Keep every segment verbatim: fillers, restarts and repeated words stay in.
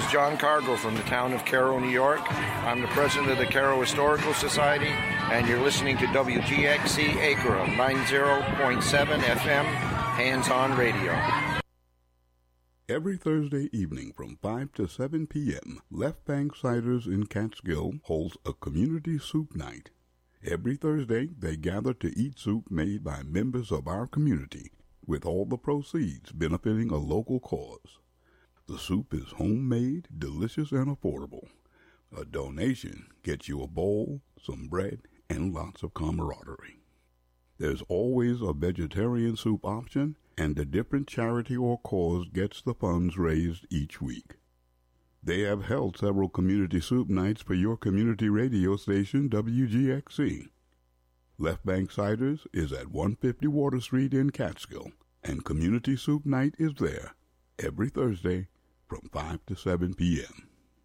John Cargo from the town of Cairo, New York. I'm the president of the Cairo Historical Society, and you're listening to W G X C Acra ninety point seven F M, hands-on radio. Every Thursday evening from five to seven p.m., Left Bank Ciders in Catskill holds a community soup night. Every Thursday, they gather to eat soup made by members of our community, with all the proceeds benefiting a local cause. The soup is homemade, delicious, and affordable. A donation gets you a bowl, some bread, and lots of camaraderie. There's always a vegetarian soup option, and a different charity or cause gets the funds raised each week. They have held several community soup nights for your community radio station, W G X C. Left Bank Ciders is at one fifty Water Street in Catskill, and Community Soup Night is there every Thursday from five to seven p.m.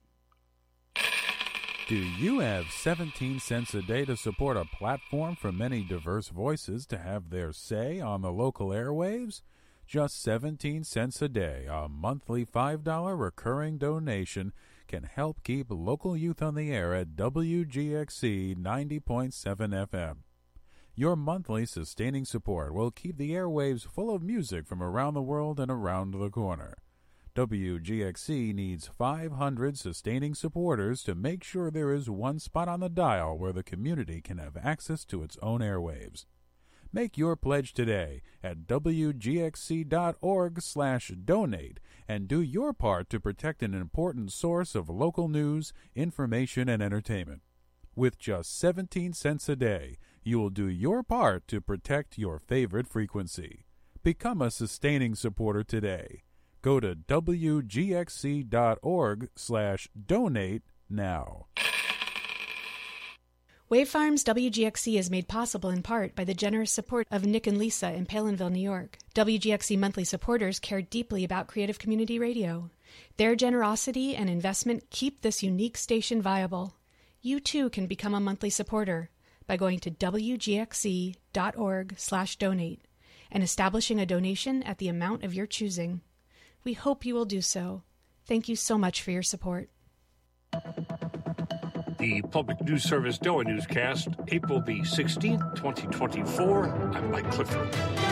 Do you have seventeen cents a day to support a platform for many diverse voices to have their say on the local airwaves? Just seventeen cents a day, a monthly five dollars recurring donation, can help keep local youth on the air at W G X C ninety point seven F M. Your monthly sustaining support will keep the airwaves full of music from around the world and around the corner. W G X C needs five hundred sustaining supporters to make sure there is one spot on the dial where the community can have access to its own airwaves. Make your pledge today at W G X C dot org slash donate and do your part to protect an important source of local news, information, and entertainment. With just seventeen cents a day, you will do your part to protect your favorite frequency. Become a sustaining supporter today. Go to W G X C dot org slash donate now. Wave Farms W G X C is made possible in part by the generous support of Nick and Lisa in Palinville, New York. W G X C monthly supporters care deeply about creative community radio. Their generosity and investment keep this unique station viable. You too can become a monthly supporter by going to W G X C dot org slash donate and establishing a donation at the amount of your choosing. We hope you will do so. Thank you so much for your support. The Public News Service D O A newscast, April the sixteenth, twenty twenty-four. I'm Mike Clifford.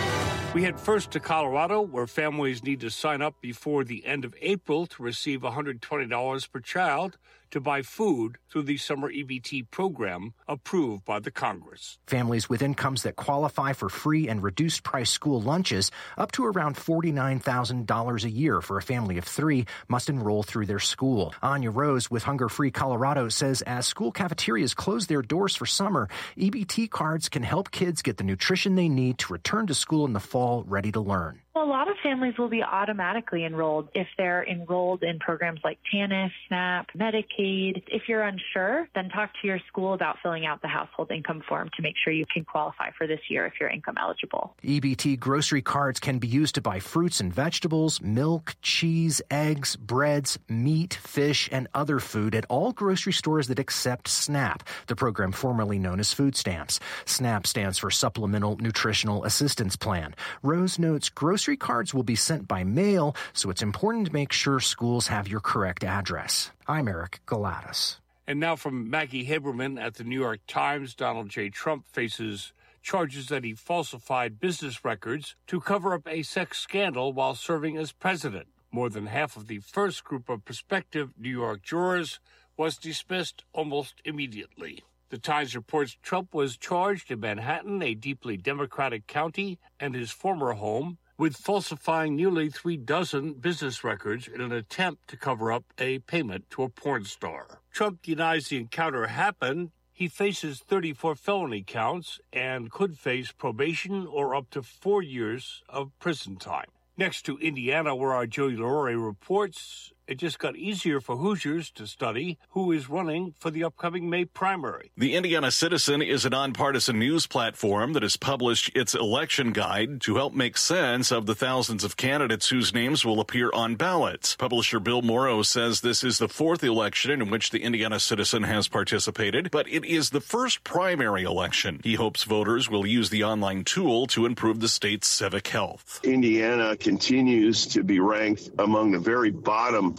We head first to Colorado, where families need to sign up before the end of April to receive one hundred twenty dollars per child to buy food through the summer E B T program approved by the Congress. Families with incomes that qualify for free and reduced-price school lunches up to around forty-nine thousand dollars a year for a family of three must enroll through their school. Anya Rose with Hunger Free Colorado says as school cafeterias close their doors for summer, E B T cards can help kids get the nutrition they need to return to school in the fall ready to learn. A lot of families will be automatically enrolled if they're enrolled in programs like TANF, SNAP, Medicaid. If you're unsure, then talk to your school about filling out the household income form to make sure you can qualify for this year if you're income eligible. E B T grocery cards can be used to buy fruits and vegetables, milk, cheese, eggs, breads, meat, fish, and other food at all grocery stores that accept SNAP, the program formerly known as food stamps. SNAP stands for Supplemental Nutritional Assistance Plan. Rose notes grocery Grocery cards will be sent by mail, so it's important to make sure schools have your correct address. I'm Eric Galatas. And now from Maggie Haberman at the New York Times, Donald J. Trump faces charges that he falsified business records to cover up a sex scandal while serving as president. More than half of the first group of prospective New York jurors was dismissed almost immediately. The Times reports Trump was charged in Manhattan, a deeply Democratic county, and his former home, with falsifying nearly three dozen business records in an attempt to cover up a payment to a porn star. Trump denies the encounter happened. He faces thirty-four felony counts and could face probation or up to four years of prison time. Next to Indiana, where our Joey Lorre reports, it just got easier for Hoosiers to study who is running for the upcoming May primary. The Indiana Citizen is a nonpartisan news platform that has published its election guide to help make sense of the thousands of candidates whose names will appear on ballots. Publisher Bill Morrow says this is the fourth election in which the Indiana Citizen has participated, but it is the first primary election. He hopes voters will use the online tool to improve the state's civic health. Indiana continues to be ranked among the very bottom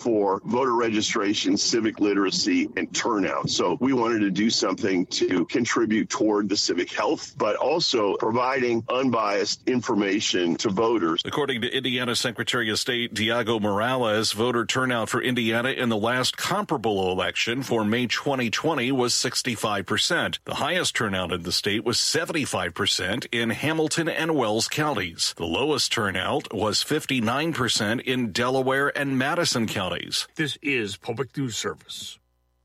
for voter registration, civic literacy, and turnout. So we wanted to do something to contribute toward the civic health, but also providing unbiased information to voters. According to Indiana Secretary of State Diego Morales, voter turnout for Indiana in the last comparable election for May twenty twenty was sixty-five percent. The highest turnout in the state was seventy-five percent in Hamilton and Wells counties. The lowest turnout was fifty-nine percent in Delaware and Madison counties. This is Public News Service.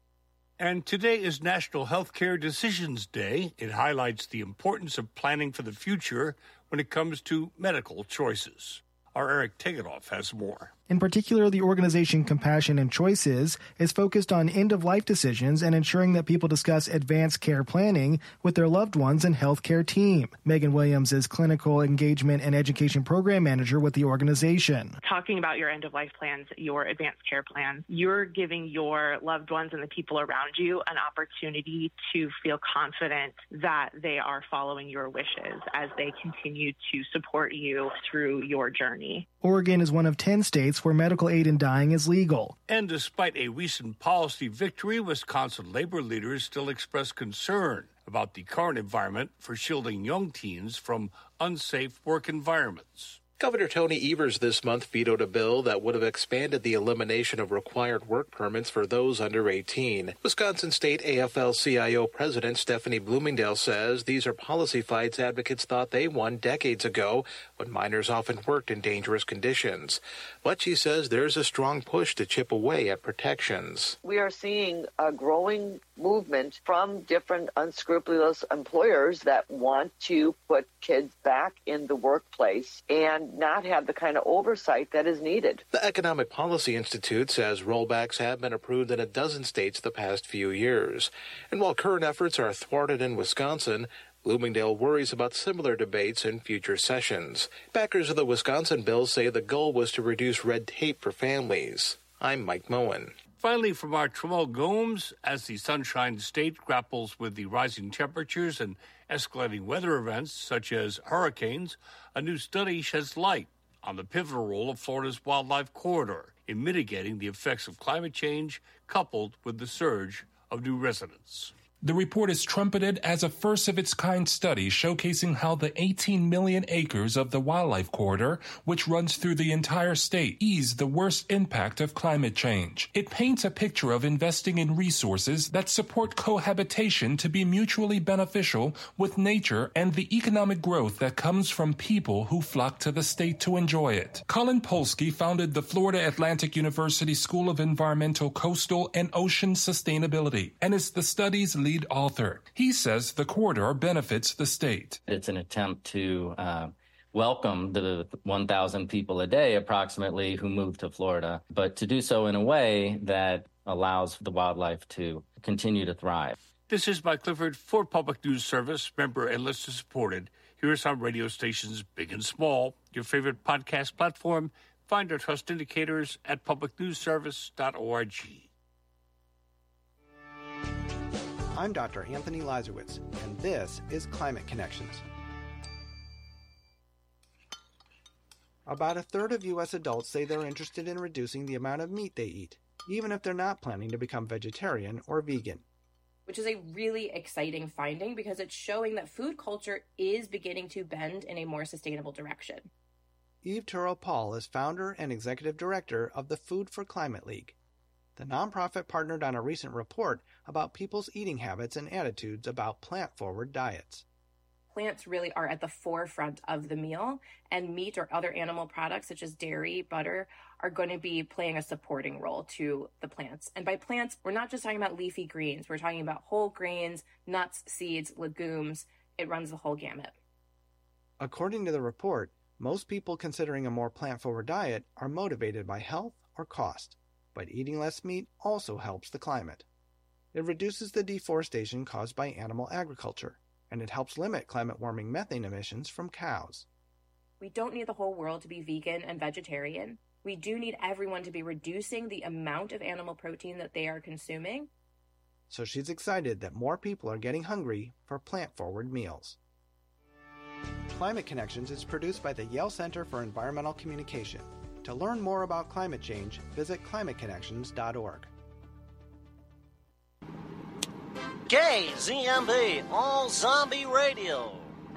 And today is National Healthcare Decisions Day. It highlights the importance of planning for the future when it comes to medical choices. Our Eric Tegethoff has more. In particular, the organization Compassion and Choices is focused on end-of-life decisions and ensuring that people discuss advanced care planning with their loved ones and healthcare team. Megan Williams is Clinical Engagement and Education Program Manager with the organization. Talking about your end-of-life plans, your advanced care plans, you're giving your loved ones and the people around you an opportunity to feel confident that they are following your wishes as they continue to support you through your journey. Oregon is one of ten states where medical aid in dying is legal. And despite a recent policy victory, Wisconsin labor leaders still express concern about the current environment for shielding young teens from unsafe work environments. Governor Tony Evers this month vetoed a bill that would have expanded the elimination of required work permits for those under eighteen. Wisconsin State A F L C I O President Stephanie Bloomingdale says these are policy fights advocates thought they won decades ago when minors often worked in dangerous conditions. But she says there's a strong push to chip away at protections. We are seeing a growing movement from different unscrupulous employers that want to put kids back in the workplace and not have the kind of oversight that is needed. The Economic Policy Institute says rollbacks have been approved in a dozen states the past few years. And while current efforts are thwarted in Wisconsin, Bloomingdale worries about similar debates in future sessions. Backers of the Wisconsin bill say the goal was to reduce red tape for families. I'm Mike Moen. Finally, from our Trammell Gomes, as the Sunshine State grapples with the rising temperatures and escalating weather events such as hurricanes, a new study sheds light on the pivotal role of Florida's wildlife corridor in mitigating the effects of climate change coupled with the surge of new residents. The report is trumpeted as a first-of-its-kind study showcasing how the eighteen million acres of the wildlife corridor, which runs through the entire state, ease the worst impact of climate change. It paints a picture of investing in resources that support cohabitation to be mutually beneficial with nature and the economic growth that comes from people who flock to the state to enjoy it. Colin Polsky founded the Florida Atlantic University School of Environmental, Coastal, and Ocean Sustainability and is the study's lead lead author. He says the corridor benefits the state. It's an attempt to uh, welcome the one thousand people a day approximately who move to Florida, but to do so in a way that allows the wildlife to continue to thrive. This is Mike Clifford for Public News Service, member and listener supported. Here are some radio stations, big and small, your favorite podcast platform. Find our trust indicators at public news service dot org. I'm Doctor Anthony Lazarowitz, and this is Climate Connections. About a third of U S adults say they're interested in reducing the amount of meat they eat, even if they're not planning to become vegetarian or vegan. Which is a really exciting finding because it's showing that food culture is beginning to bend in a more sustainable direction. Eve Turo-Paul is founder and executive director of the Food for Climate League. The nonprofit partnered on a recent report about people's eating habits and attitudes about plant-forward diets. Plants really are at the forefront of the meal, and meat or other animal products such as dairy, butter, are going to be playing a supporting role to the plants. And by plants, we're not just talking about leafy greens. We're talking about whole grains, nuts, seeds, legumes. It runs the whole gamut. According to the report, most people considering a more plant-forward diet are motivated by health or cost. But eating less meat also helps the climate. It reduces the deforestation caused by animal agriculture, and it helps limit climate warming methane emissions from cows. We don't need the whole world to be vegan and vegetarian. We do need everyone to be reducing the amount of animal protein that they are consuming. So she's excited that more people are getting hungry for plant-forward meals. Climate Connections is produced by the Yale Center for Environmental Communication. To learn more about climate change, visit climate connections dot org. K Z M B All Zombie Radio.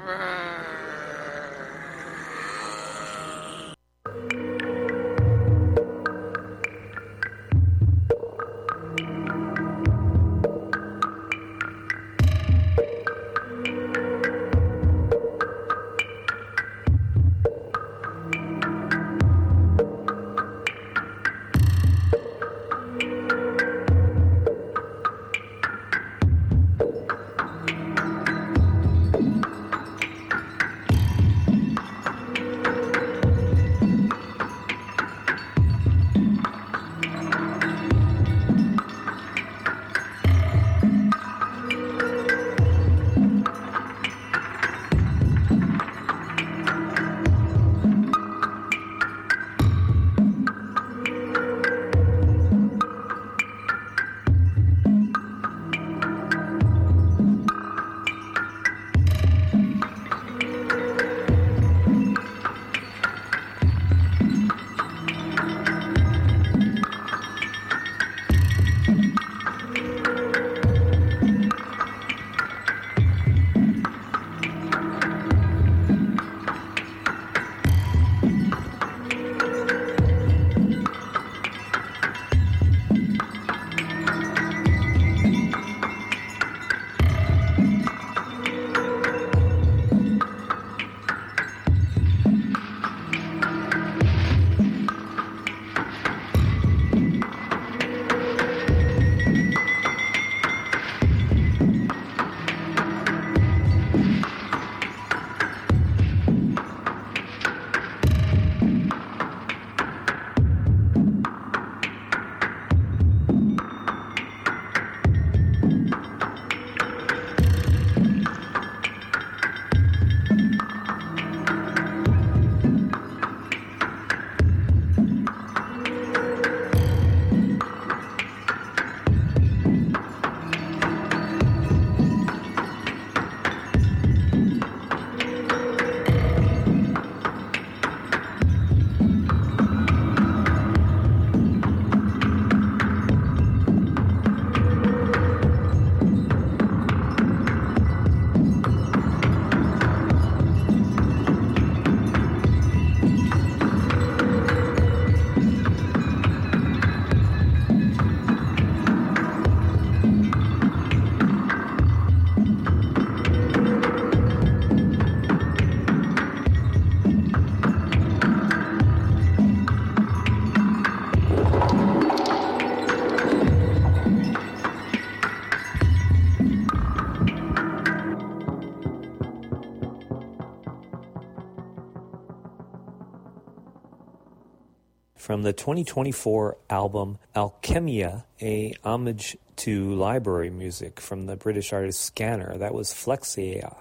From the twenty twenty-four album Alchemia, a homage to library music from the British artist Scanner, that was Flexia.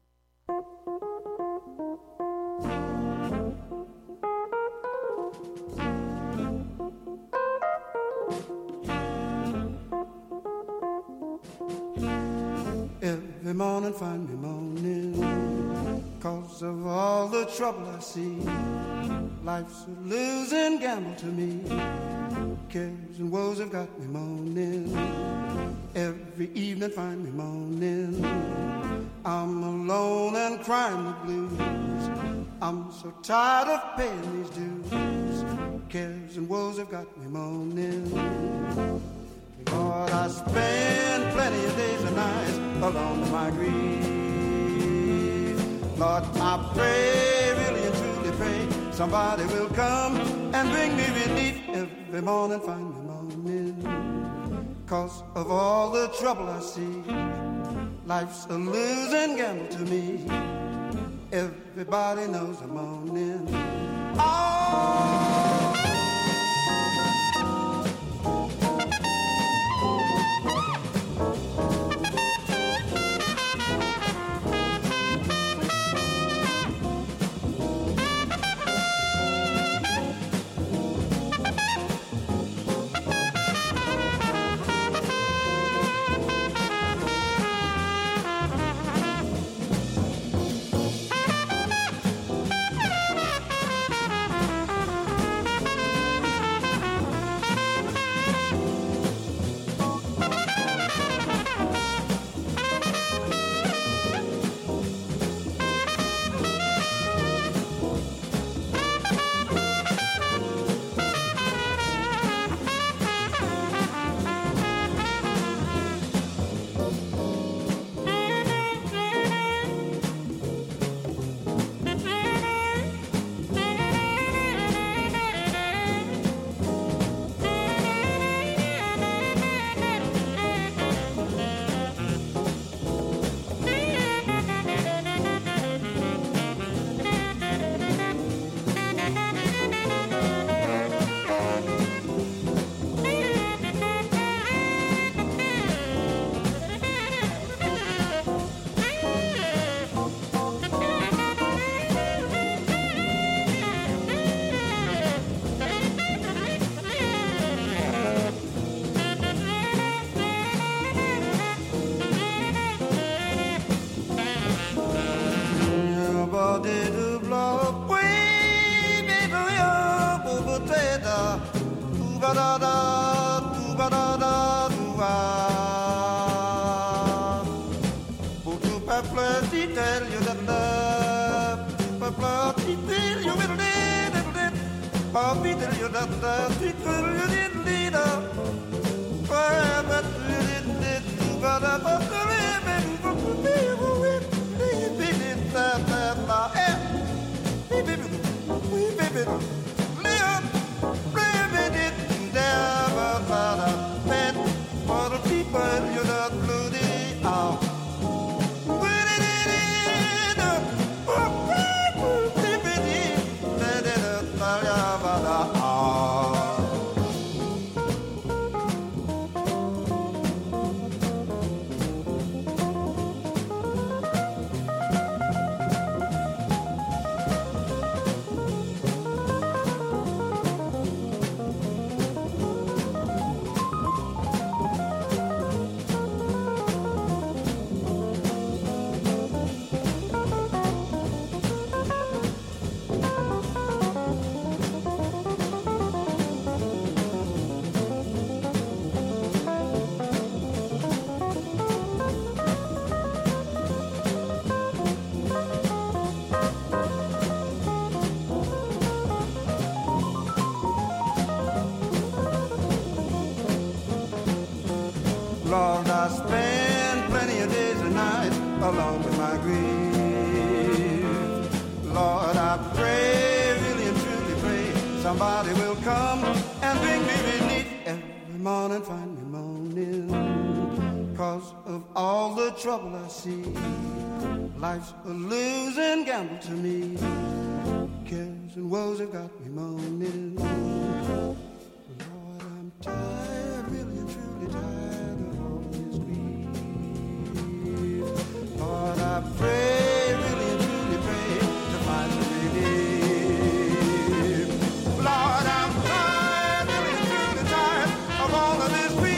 Every morning find me moaning, cause of all the trouble I see. Life's a losing gamble to me. Cares and woes have got me moaning. Every evening find me moaning. I'm alone and crying the blues. I'm so tired of paying these dues. Cares and woes have got me moaning. Lord, I spend plenty of days and nights alone in my grief. Lord, I pray, really and truly pray, somebody will come and bring me relief. Every morning find me moaning, cause of all the trouble I see. Life's a losing gamble to me. Everybody knows I'm moaning. Oh! Lord, I spend plenty of days and nights along with my grief. Lord, I pray, really and truly pray, somebody will come and bring me relief. Every morning find me moaning, cause of all the trouble I see. Life's a losing gamble to me. Cares and woes have got me moaning. Lord, I'm tired, really and truly tired of all this grief. Lord, I pray, really and truly pray to find the relief. Lord, I'm tired, really and truly tired of all of this grief.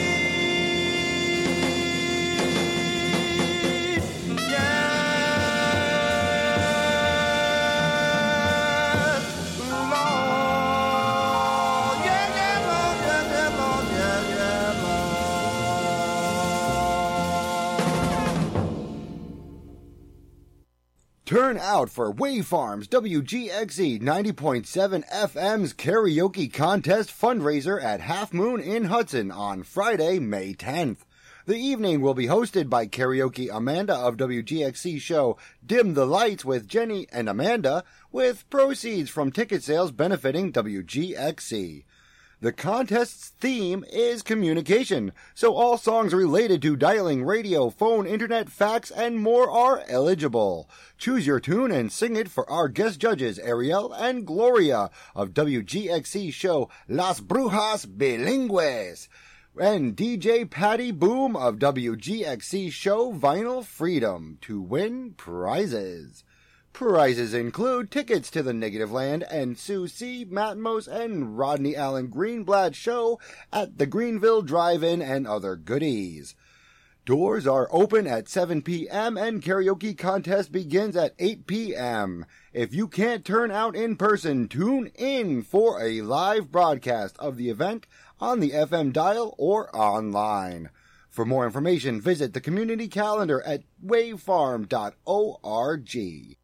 Turn out for Wavefarms W G X E ninety point seven F M's Karaoke Contest fundraiser at Half Moon in Hudson on Friday, May tenth. The evening will be hosted by Karaoke Amanda of W G X C show Dim the Lights with Jenny and Amanda, with proceeds from ticket sales benefiting W G X C. The contest's theme is communication, so all songs related to dialing, radio, phone, internet, fax, and more are eligible. Choose your tune and sing it for our guest judges, Ariel and Gloria of W G X C show Las Brujas Bilingües, and D J Patty Boom of W G X C show Vinyl Freedom to win prizes. Prizes include tickets to the Negative Land and Sue C. Matmos and Rodney Allen Greenblatt show at the Greenville Drive-In and other goodies. Doors are open at seven p.m. and karaoke contest begins at eight p.m. If you can't turn out in person, tune in for a live broadcast of the event on the F M dial or online. For more information, visit the community calendar at wavefarm dot org.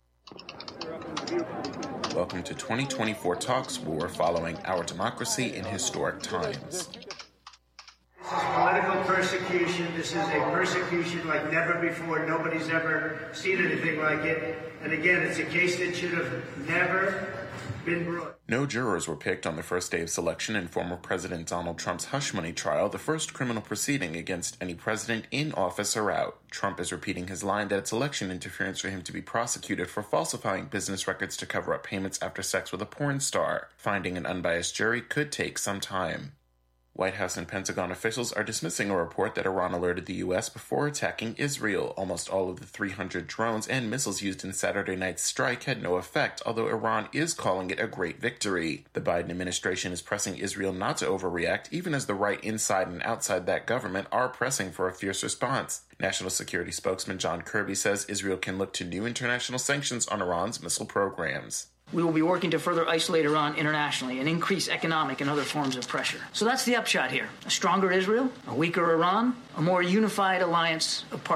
Welcome to twenty twenty-four Talks, where we're following our democracy in historic times. This is political persecution. This is a persecution like never before. Nobody's ever seen anything like it. And again, it's a case that should have never been brought. No jurors were picked on the first day of selection in former President Donald Trump's hush money trial, the first criminal proceeding against any president in office or out. Trump is repeating his line that it's election interference for him to be prosecuted for falsifying business records to cover up payments after sex with a porn star. Finding an unbiased jury could take some time. White House and Pentagon officials are dismissing a report that Iran alerted the U S before attacking Israel. Almost all of the three hundred drones and missiles used in Saturday night's strike had no effect, although Iran is calling it a great victory. The Biden administration is pressing Israel not to overreact, even as the right inside and outside that government are pressing for a fierce response. National Security spokesman John Kirby says Israel can look to new international sanctions on Iran's missile programs. We will be working to further isolate Iran internationally and increase economic and other forms of pressure. So that's the upshot here. A stronger Israel, a weaker Iran, a more unified alliance of partners.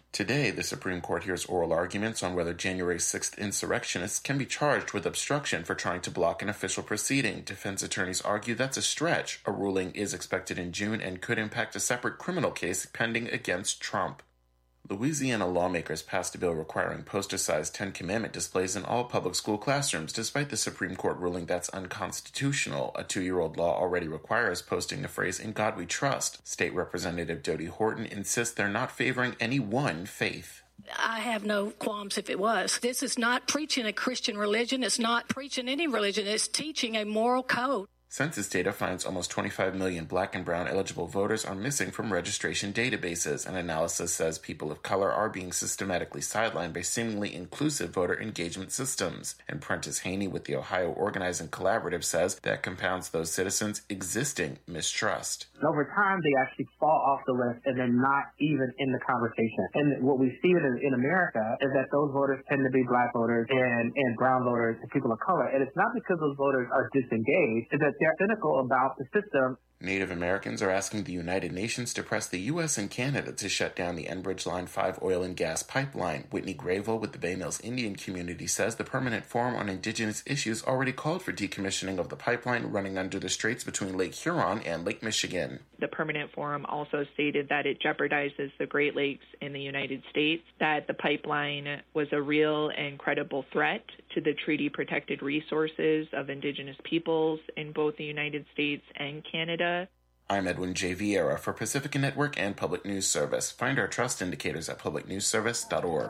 Today, the Supreme Court hears oral arguments on whether January sixth insurrectionists can be charged with obstruction for trying to block an official proceeding. Defense attorneys argue that's a stretch. A ruling is expected in June and could impact a separate criminal case pending against Trump. Louisiana lawmakers passed a bill requiring poster-sized Ten Commandment displays in all public school classrooms, despite the Supreme Court ruling that's unconstitutional. A two-year-old law already requires posting the phrase, "In God We Trust." State Representative Dodie Horton insists they're not favoring any one faith. I have no qualms if it was. This is not preaching a Christian religion. It's not preaching any religion. It's teaching a moral code. Census data finds almost twenty-five million black and brown eligible voters are missing from registration databases. An analysis says people of color are being systematically sidelined by seemingly inclusive voter engagement systems. And Prentice Haney with the Ohio Organizing Collaborative says that compounds those citizens' existing mistrust. Over time, they actually fall off the list and they're not even in the conversation. And what we see in, in America is that those voters tend to be black voters and, and brown voters and people of color. And it's not because those voters are disengaged, it's that they're cynical about the system. Native Americans are asking the United Nations to press the U S and Canada to shut down the Enbridge Line five oil and gas pipeline. Whitney Grayville with the Bay Mills Indian community says the Permanent Forum on Indigenous Issues already called for decommissioning of the pipeline running under the straits between Lake Huron and Lake Michigan. The Permanent Forum also stated that it jeopardizes the Great Lakes in the United States, that the pipeline was a real and credible threat to the treaty-protected resources of Indigenous peoples in both the United States and Canada. I'm Edwin J. Vieira for Pacifica Network and Public News Service. Find our trust indicators at public news service dot org.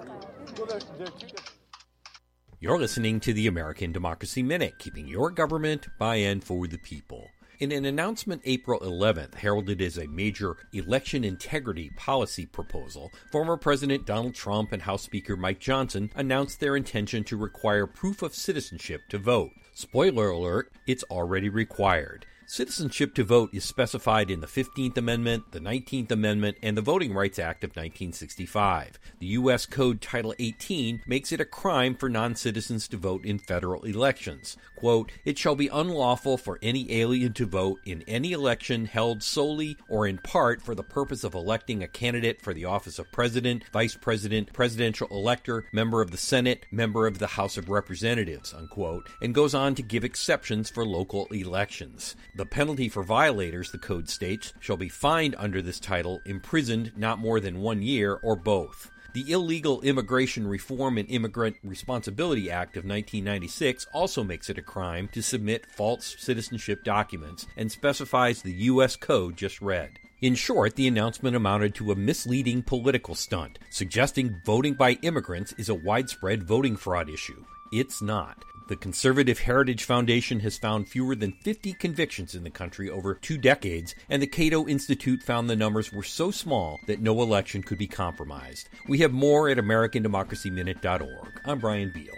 You're listening to the American Democracy Minute, keeping your government by and for the people. In an announcement April eleventh, heralded as a major election integrity policy proposal, former President Donald Trump and House Speaker Mike Johnson announced their intention to require proof of citizenship to vote. Spoiler alert, it's already required. Citizenship to vote is specified in the fifteenth Amendment, the nineteenth Amendment, and the Voting Rights Act of nineteen sixty-five. The U S Code Title eighteen makes it a crime for non-citizens to vote in federal elections. Quote, "It shall be unlawful for any alien to vote in any election held solely or in part for the purpose of electing a candidate for the office of President, Vice President, Presidential Elector, Member of the Senate, Member of the House of Representatives," unquote, and goes on to give exceptions for local elections. The penalty for violators, the code states, shall be fined under this title, imprisoned not more than one year, or both. The Illegal Immigration Reform and Immigrant Responsibility Act of nineteen ninety-six also makes it a crime to submit false citizenship documents and specifies the U S code just read. In short, the announcement amounted to a misleading political stunt, suggesting voting by immigrants is a widespread voting fraud issue. It's not. The Conservative Heritage Foundation has found fewer than fifty convictions in the country over two decades, and the Cato Institute found the numbers were so small that no election could be compromised. We have more at American Democracy Minute dot org. I'm Brian Beal.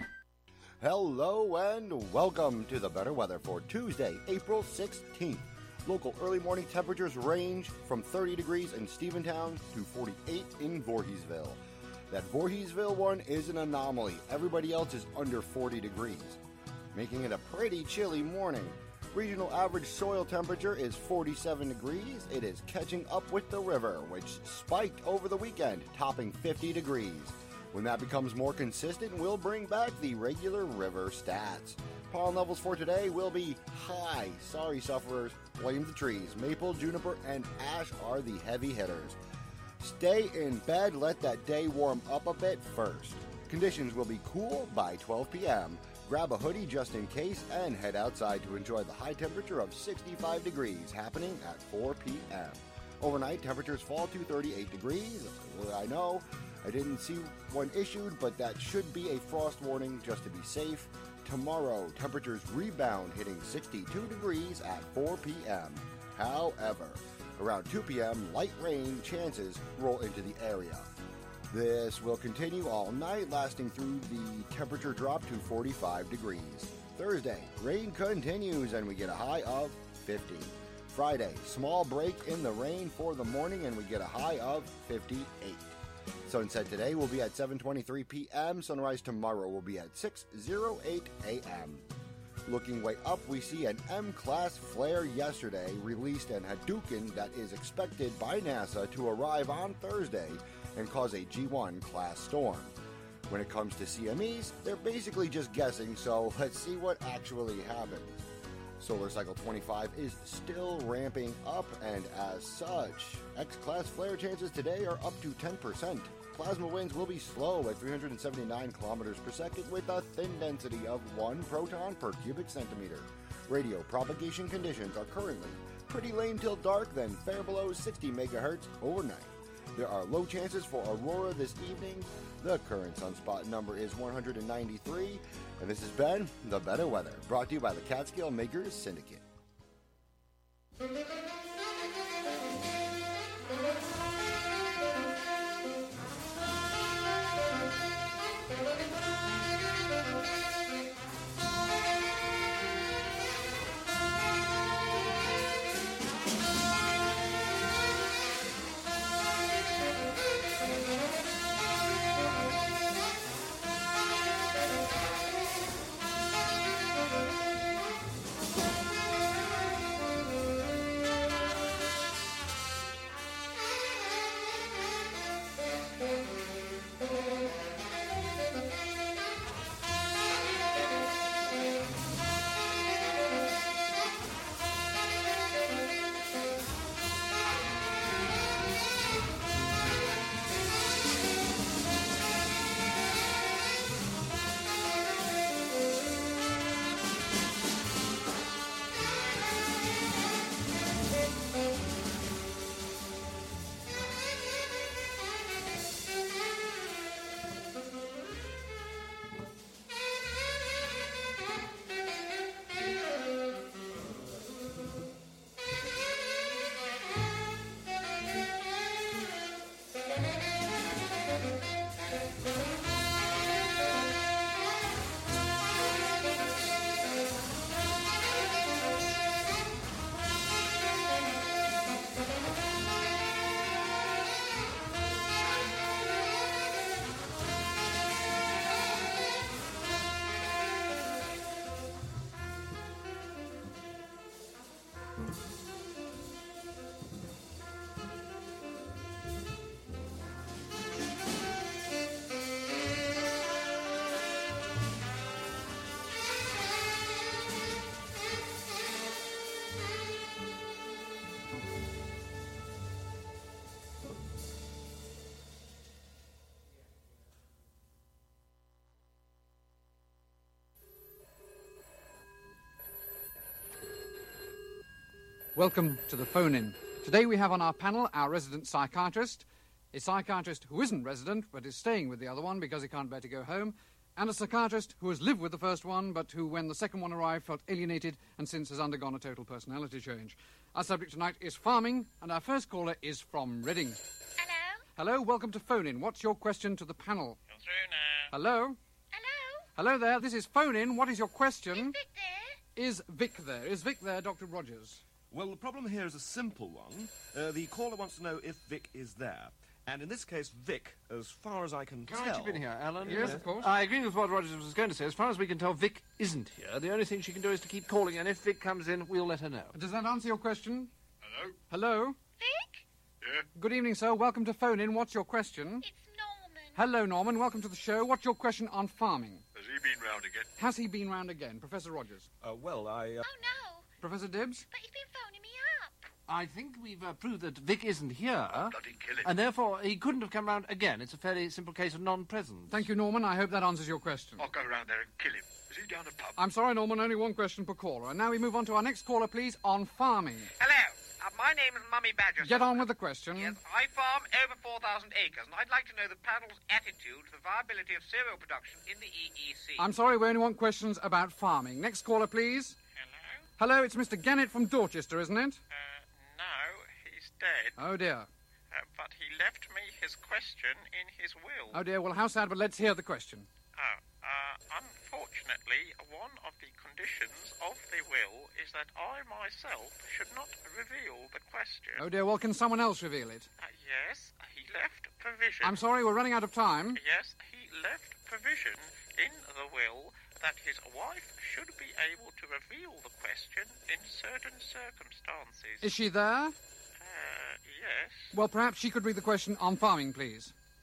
Hello and welcome to the better weather for Tuesday, April sixteenth. Local early morning temperatures range from thirty degrees in Stephentown to forty-eight in Voorheesville. That Voorheesville one is an anomaly. Everybody else is under forty degrees, making it a pretty chilly morning. Regional average soil temperature is forty-seven degrees. It is catching up with the river, which spiked over the weekend, topping fifty degrees. When that becomes more consistent, we'll bring back the regular river stats. Pollen levels for today will be high. Sorry, sufferers. Blame the trees. Maple, juniper, and ash are the heavy hitters. Stay in bed, let that day warm up a bit first. Conditions will be cool by twelve p.m. Grab a hoodie just in case and head outside to enjoy the high temperature of sixty-five degrees happening at four p.m. Overnight, temperatures fall to thirty-eight degrees. I know I didn't see one issued, but that should be a frost warning just to be safe. Tomorrow, temperatures rebound, hitting sixty-two degrees at four p.m. However, around two p.m., light rain chances roll into the area. This will continue all night, lasting through the temperature drop to forty-five degrees. Thursday, rain continues and we get a high of fifty. Friday, small break in the rain for the morning and we get a high of fifty-eight. Sunset today will be at seven twenty-three p.m. Sunrise tomorrow will be at six oh eight a.m. Looking way up, we see an M-class flare yesterday released an Hadouken that is expected by NASA to arrive on Thursday and cause a G one class storm. When it comes to C M Es, they're basically just guessing, so let's see what actually happens. Solar Cycle twenty-five is still ramping up, and as such, X-class flare chances today are up to ten percent. Plasma winds will be slow at three hundred seventy-nine kilometers per second with a thin density of one proton per cubic centimeter. Radio propagation conditions are currently pretty lame till dark, then fair below sixty megahertz overnight. There are low chances for aurora this evening. The current sunspot number is one hundred ninety-three, and this has been The Better Weather, brought to you by the Catskill Makers Syndicate. Welcome to the phone-in. Today we have on our panel our resident psychiatrist, a psychiatrist who isn't resident but is staying with the other one because he can't bear to go home, and a psychiatrist who has lived with the first one but who, when the second one arrived, felt alienated and since has undergone a total personality change. Our subject tonight is farming, and our first caller is from Reading. Hello? Hello, welcome to phone-in. What's your question to the panel? You're through now. Hello? Hello? Hello there, this is phone-in. What is your question? Is Vic there? Is Vic there? Is Vic there, Doctor Rogers? Well, the problem here is a simple one. Uh, the caller wants to know if Vic is there. And in this case, Vic, as far as I can, can tell... Can I chip in here, Alan? Yes, of course. I agree with what Rogers was going to say. As far as we can tell, Vic isn't here. The only thing she can do is to keep calling, and if Vic comes in, we'll let her know. Does that answer your question? Hello? Hello? Vic? Yeah? Good evening, sir. Welcome to Phone In. What's your question? It's Norman. Hello, Norman. Welcome to the show. What's your question on farming? Has he been round again? Has he been round again? Professor Rogers. Uh, well, I... Uh... Oh, no. Professor Dibbs? But he's been phoning me up. I think we've uh, proved that Vic isn't here. Bloody kill him. And therefore, he couldn't have come round again. It's a fairly simple case of non-presence. Thank you, Norman. I hope that answers your question. I'll go round there and kill him. Is he down the pub? I'm sorry, Norman. Only one question per caller. And now we move on to our next caller, please, on farming. Hello. Uh, my name is Mummy Badger. Get on with the question. Yes, I farm over four thousand acres, and I'd like to know the panel's attitude to the viability of cereal production in the E E C. I'm sorry, we only want questions about farming. Next caller, please. Hello? Hello, it's Mister Gannett from Dorchester, isn't it? Uh, no, he's dead. Oh, dear. Uh, but he left me his question in his will. Oh, dear. Well, how sad, but let's hear the question. Oh, uh, unfortunately, one of the conditions of the will is that I myself should not reveal the question. Oh, dear. Well, can someone else reveal it? Uh, yes, he left provision. I'm sorry, we're running out of time. Yes, he left provision in the will that his wife should be able to reveal the question in certain circumstances. Is she there? Uh, yes. Well, perhaps she could read the question on farming, please.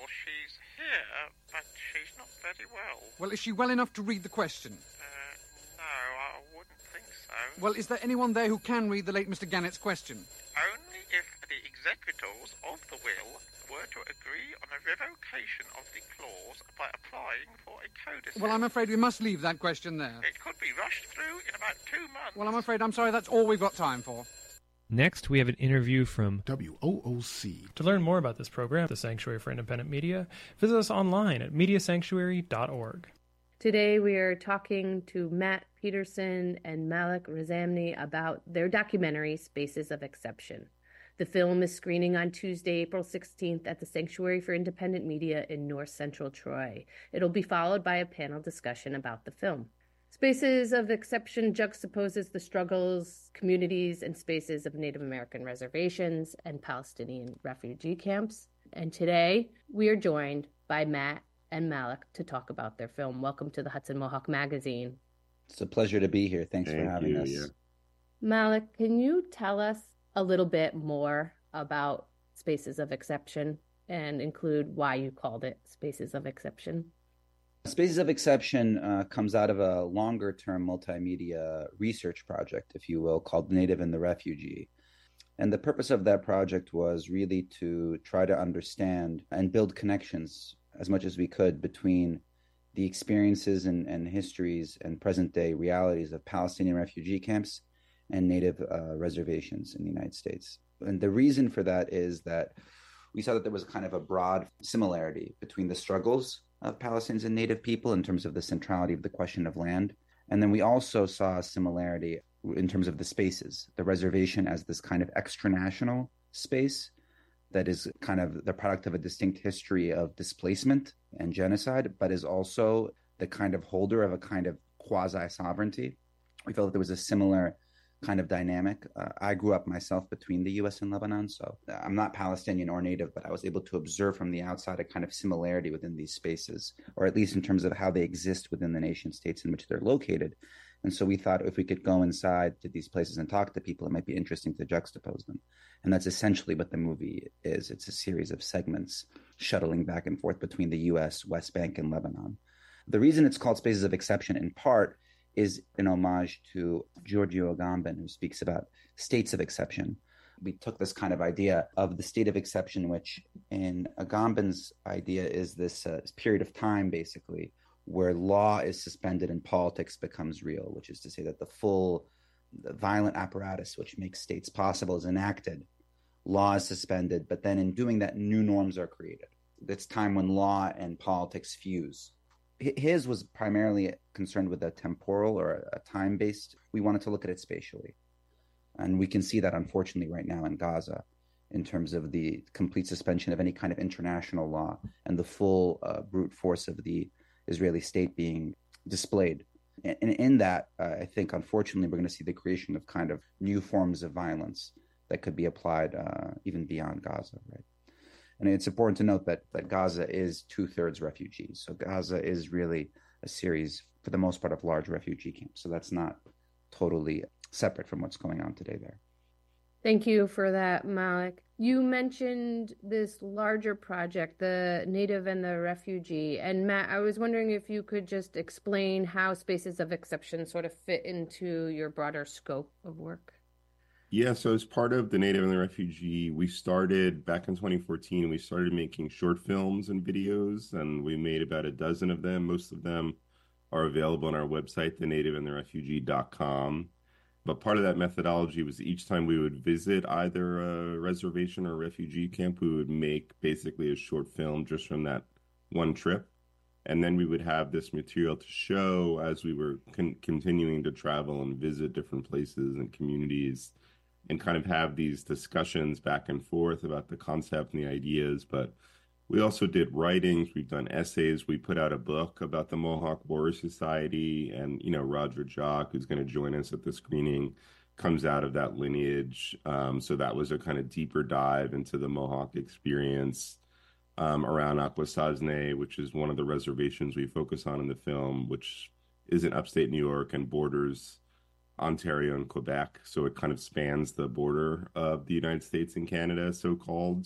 she's here, but she's not very well. Well, is she well enough to read the question? Uh, no, I wouldn't think so. Well, is there anyone there who can read the late Mister Gannett's question? Only if the executors of the will were to agree on a revocation of the clause by applying for a codicil. Well, I'm afraid we must leave that question there. It could be rushed through in about two months. Well, I'm afraid I'm sorry, that's all we've got time for. Next, we have an interview from W O O C. To learn more about this program, the Sanctuary for Independent Media, visit us online at media sanctuary dot org. Today we are talking to Matt Peterson and Malik Razamny about their documentary, Spaces of Exception. The film is screening on Tuesday, April sixteenth at the Sanctuary for Independent Media in North Central Troy. It'll be followed by a panel discussion about the film. Spaces of Exception juxtaposes the struggles, communities, and spaces of Native American reservations and Palestinian refugee camps. And today, we are joined by Matt and Malik to talk about their film. Welcome to the Hudson Mohawk Magazine. It's a pleasure to be here. Thanks Thank for having you, us. yeah. Malik, can you tell us a little bit more about Spaces of Exception and include why you called it Spaces of Exception? Spaces of Exception uh, comes out of a longer-term multimedia research project, if you will, called Native and the Refugee. And the purpose of that project was really to try to understand and build connections as much as we could between the experiences and, and histories and present-day realities of Palestinian refugee camps and Native uh, reservations in the United States. And the reason for that is that we saw that there was kind of a broad similarity between the struggles of Palestinians and Native people in terms of the centrality of the question of land. And then we also saw a similarity in terms of the spaces, the reservation as this kind of extranational space that is kind of the product of a distinct history of displacement and genocide, but is also the kind of holder of a kind of quasi-sovereignty. We felt that there was a similar kind of dynamic. Uh, I grew up myself between the U S and Lebanon, so I'm not Palestinian or Native, but I was able to observe from the outside a kind of similarity within these spaces, or at least in terms of how they exist within the nation states in which they're located. And so we thought if we could go inside to these places and talk to people, it might be interesting to juxtapose them. And that's essentially what the movie is. It's a series of segments shuttling back and forth between the U S, West Bank, and Lebanon. The reason it's called Spaces of Exception, in part, is an homage to Giorgio Agamben, who speaks about states of exception. We took this kind of idea of the state of exception, which in Agamben's idea is this uh, period of time, basically, where law is suspended and politics becomes real, which is to say that the full the violent apparatus which makes states possible is enacted. Law is suspended, but then in doing that, new norms are created. It's time when law and politics fuse. His was primarily concerned with a temporal or a time-based. We wanted to look at it spatially. And we can see that, unfortunately, right now in Gaza, in terms of the complete suspension of any kind of international law and the full uh, brute force of the Israeli state being displayed. And in that, uh, I think, unfortunately, we're going to see the creation of kind of new forms of violence that could be applied uh, even beyond Gaza, right? And it's important to note that, that Gaza is two-thirds refugees. So Gaza is really a series, for the most part, of large refugee camps. So that's not totally separate from what's going on today there. Thank you for that, Malik. You mentioned this larger project, the Native and the Refugee. And Matt, I was wondering if you could just explain how Spaces of Exception sort of fit into your broader scope of work. Yeah, so as part of the Native and the Refugee, we started back in twenty fourteen, we started making short films and videos, and we made about a dozen of them. Most of them are available on our website, the native and the refugee dot com. But part of that methodology was each time we would visit either a reservation or a refugee camp, we would make basically a short film just from that one trip. And then we would have this material to show as we were con- continuing to travel and visit different places and communities, and kind of have these discussions back and forth about the concept and the ideas. But we also did writings, we've done essays, we put out a book about the Mohawk Warrior Society, and, you know, Roger Jock, who's going to join us at the screening, comes out of that lineage. Um, so that was a kind of deeper dive into the Mohawk experience um, around Akwesasne, which is one of the reservations we focus on in the film, which is in upstate New York and borders Ontario and Quebec, so it kind of spans the border of the United States and Canada, so-called.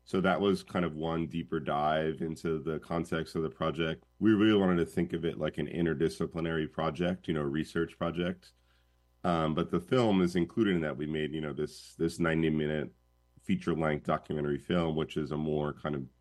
So that was kind of one deeper dive into the context of the project. We really wanted to think of it like an interdisciplinary project, you know, research project. Um, but the film is included in that. We made, you know, this this ninety minute feature length documentary film, which is a more kind of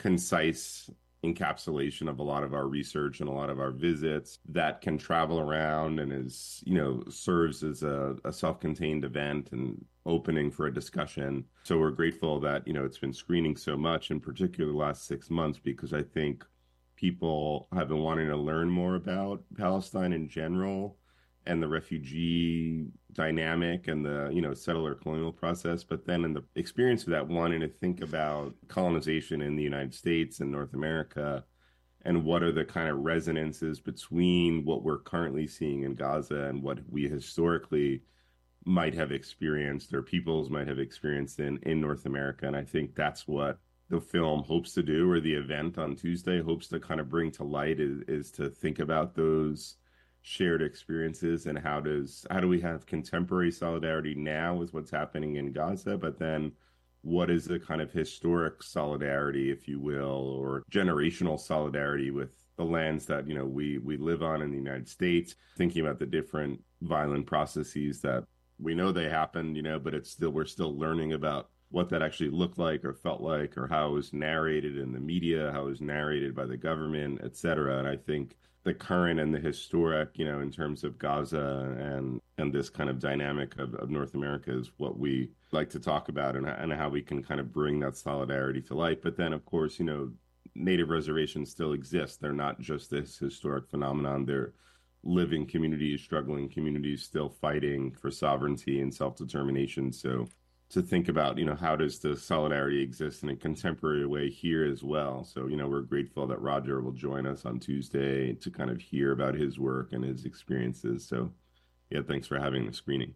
concise encapsulation of a lot of our research and a lot of our visits that can travel around and is, you know, serves as a, a self-contained event and opening for a discussion. So we're grateful that, you know, it's been screening so much, in particular the last six months, because I think people have been wanting to learn more about Palestine in general and the refugee dynamic and the, you know, settler colonial process. But then in the experience of that, wanting to think about colonization in the United States and North America, and what are the kind of resonances between what we're currently seeing in Gaza and what we historically might have experienced or peoples might have experienced in, in North America. And I think that's what the film hopes to do, or the event on Tuesday hopes to kind of bring to light, is, is to think about those shared experiences and how does how do we have contemporary solidarity now with what's happening in Gaza, but then what is the kind of historic solidarity, if you will, or generational solidarity with the lands that, you know, we we live on in the United States, thinking about the different violent processes that we know they happened, you know, but it's still, we're still learning about what that actually looked like or felt like, or how it was narrated in the media, how it was narrated by the government, et cetera. And I think the current and the historic, you know, in terms of Gaza and and this kind of dynamic of, of North America is what we like to talk about, and, and how we can kind of bring that solidarity to light. But then, of course, you know, Native reservations still exist. They're not just this historic phenomenon. They're living communities, struggling communities, still fighting for sovereignty and self-determination. So to think about, you know, how does the solidarity exist in a contemporary way here as well? So, you know, we're grateful that Roger will join us on Tuesday to kind of hear about his work and his experiences. So, yeah, thanks for having the screening.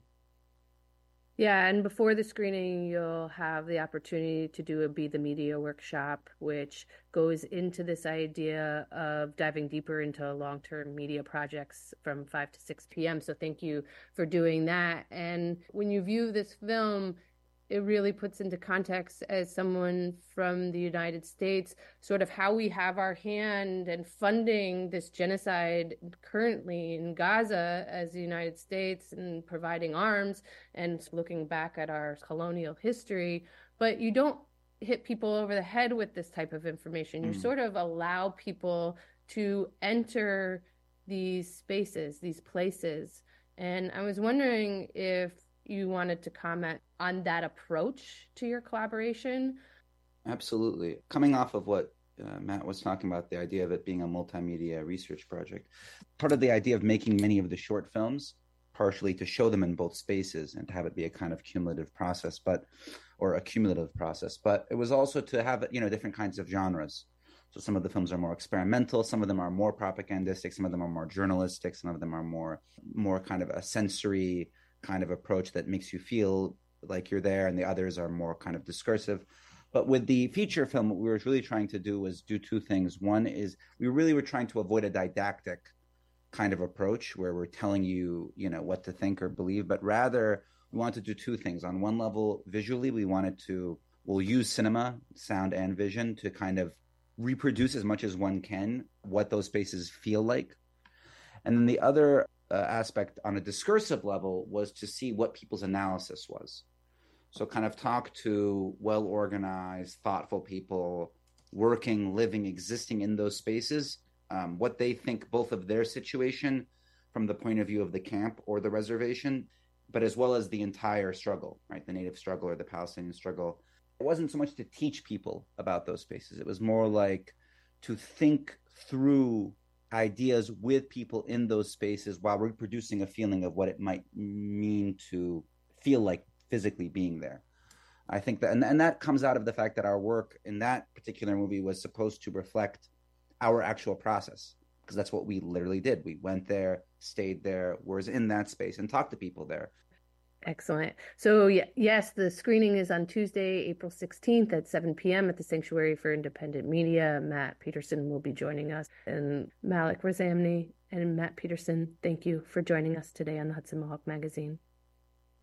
Yeah, and before the screening, you'll have the opportunity to do a Be the Media workshop, which goes into this idea of diving deeper into long-term media projects from five to six p.m. So thank you for doing that. And when you view this film, it really puts into context, as someone from the United States, sort of how we have our hand in funding this genocide currently in Gaza as the United States, and providing arms and looking back at our colonial history. But you don't hit people over the head with this type of information. You mm. sort of allow people to enter these spaces, these places. And I was wondering if you wanted to comment on that approach to your collaboration. Absolutely. Coming off of what uh, Matt was talking about, the idea of it being a multimedia research project, part of the idea of making many of the short films, partially to show them in both spaces and to have it be a kind of cumulative process, but or a cumulative process, but it was also to have, you know, different kinds of genres. So some of the films are more experimental, some of them are more propagandistic, some of them are more journalistic, some of them are more more kind of a sensory kind of approach that makes you feel like you're there, and the others are more kind of discursive. But with the feature film, what we were really trying to do was do two things. One is we really were trying to avoid a didactic kind of approach where we're telling you, you know, what to think or believe, but rather we wanted to do two things. On one level, visually, we wanted to, we'll use cinema, sound and vision, to kind of reproduce as much as one can what those spaces feel like. And then the other uh, aspect on a discursive level was to see what people's analysis was. So kind of talk to well-organized, thoughtful people working, living, existing in those spaces, um, what they think both of their situation from the point of view of the camp or the reservation, but as well as the entire struggle, right? The Native struggle or the Palestinian struggle. It wasn't so much to teach people about those spaces. It was more like to think through ideas with people in those spaces while reproducing a feeling of what it might mean to feel like physically being there. I think that, and, and that comes out of the fact that our work in that particular movie was supposed to reflect our actual process, because that's what we literally did. We went there, stayed there, was in that space, and talked to people there. Excellent. So y- yes, the screening is on Tuesday, April sixteenth at seven p.m. at the Sanctuary for Independent Media. Matt Peterson will be joining us. And Malik Razamny and Matt Peterson, thank you for joining us today on the Hudson Mohawk Magazine.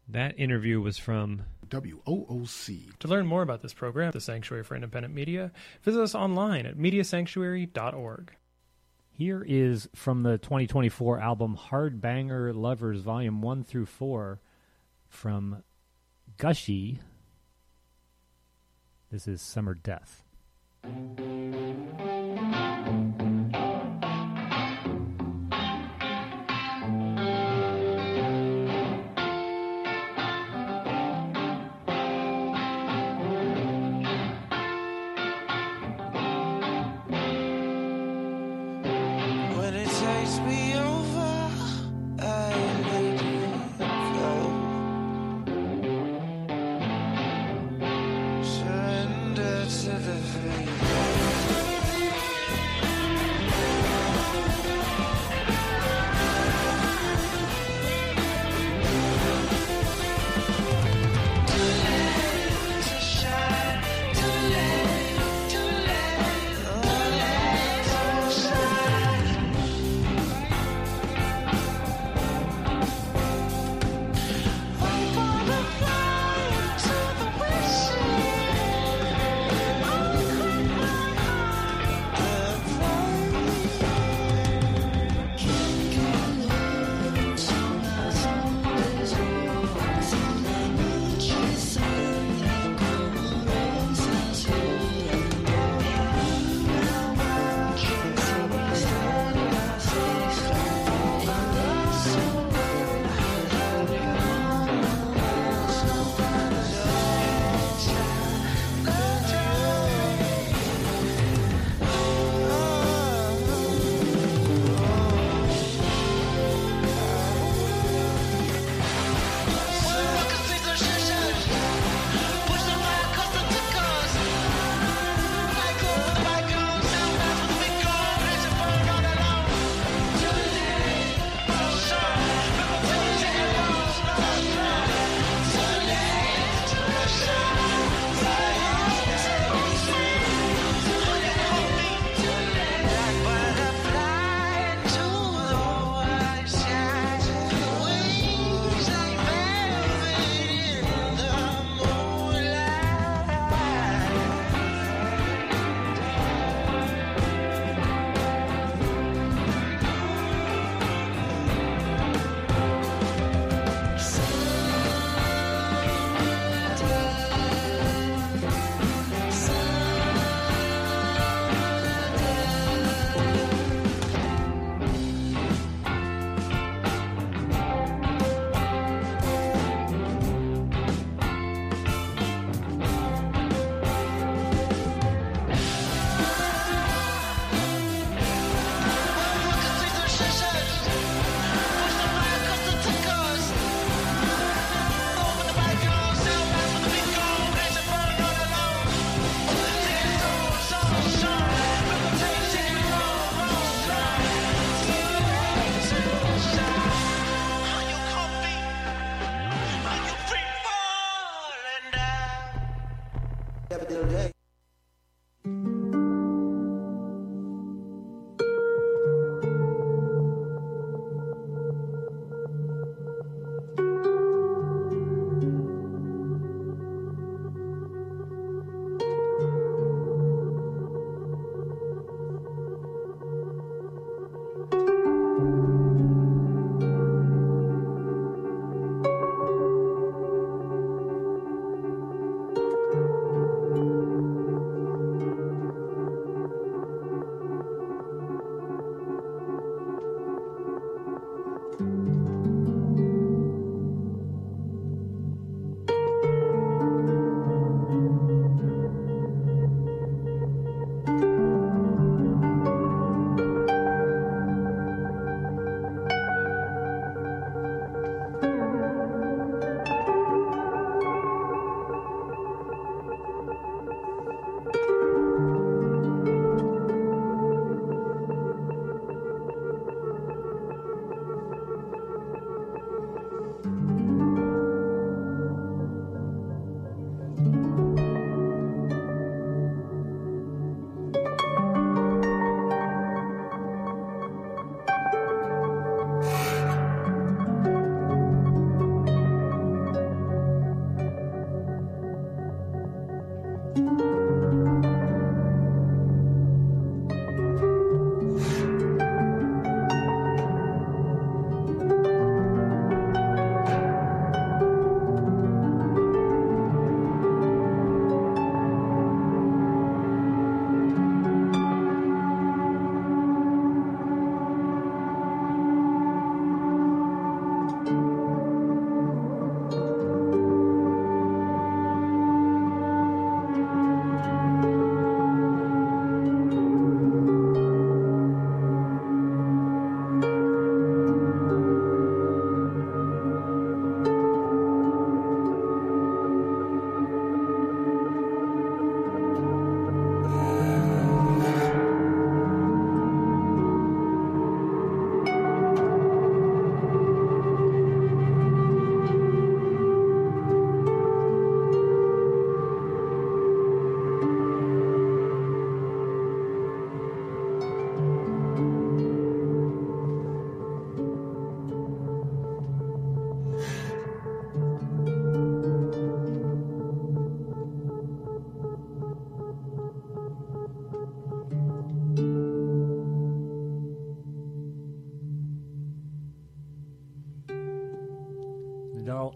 That interview was from W O O C. To learn more about this program, the Sanctuary for Independent Media, visit us online at media sanctuary dot org. Here is from the twenty twenty-four album Hard Banger Lovers Volume one through four from Gushy. This is Summer Death.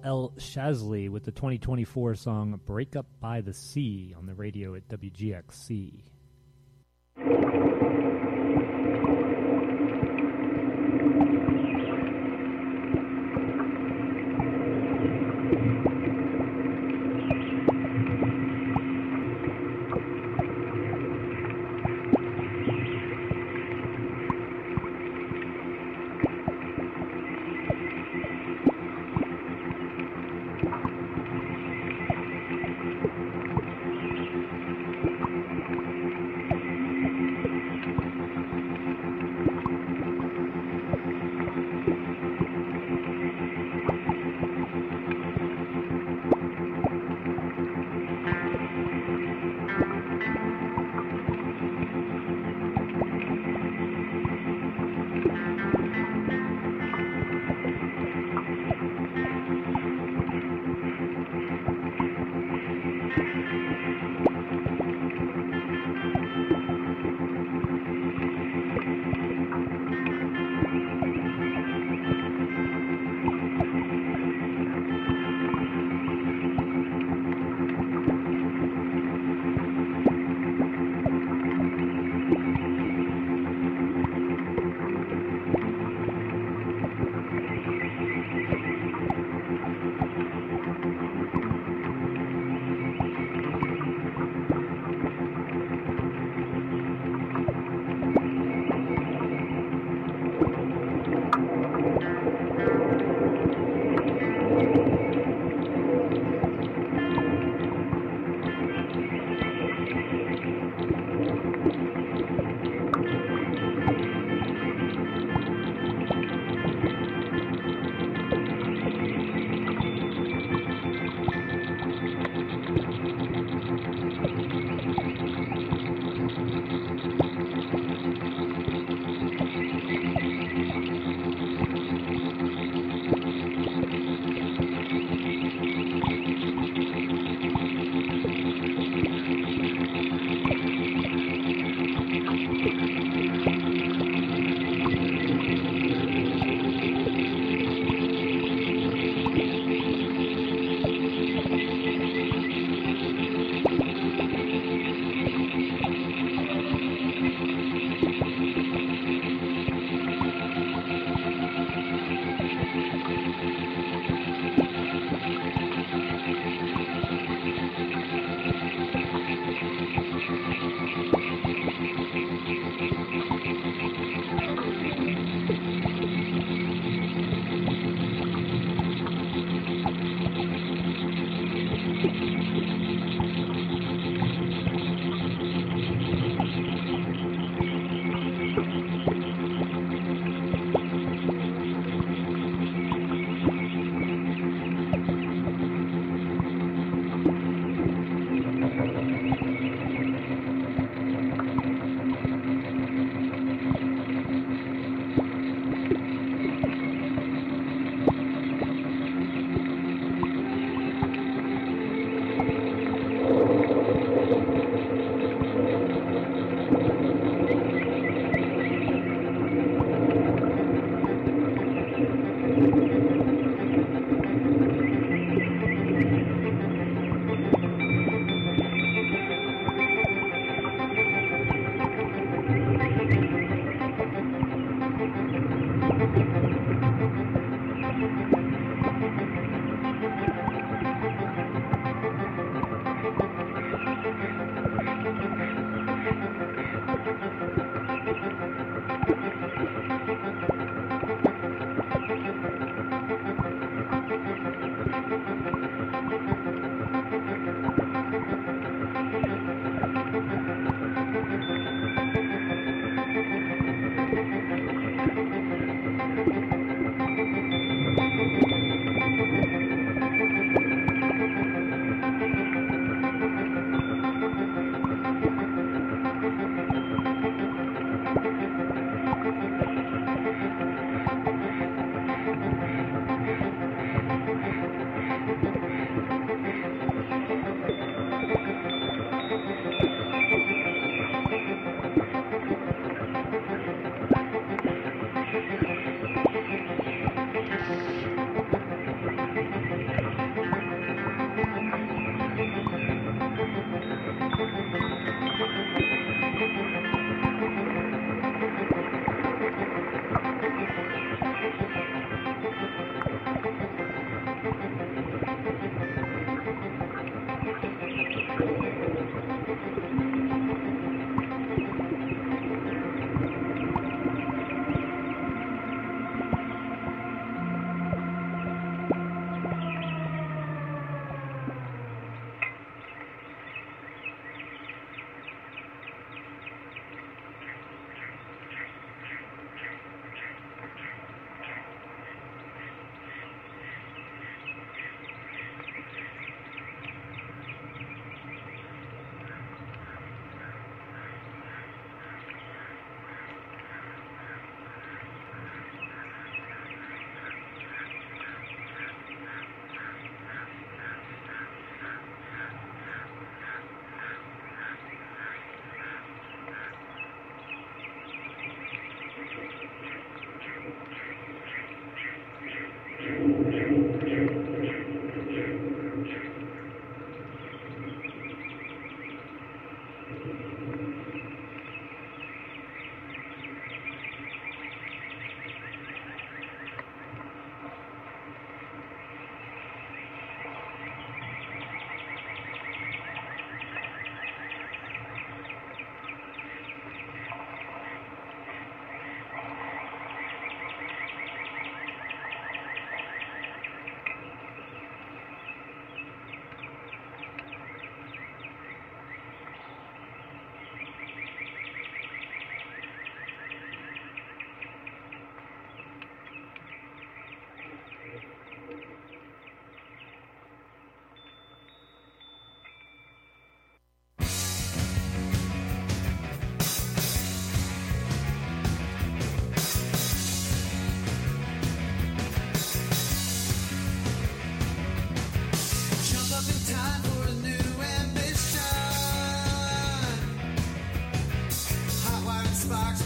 El Shazly with the twenty twenty-four song Break Up by the Sea on the radio at W G X C. box.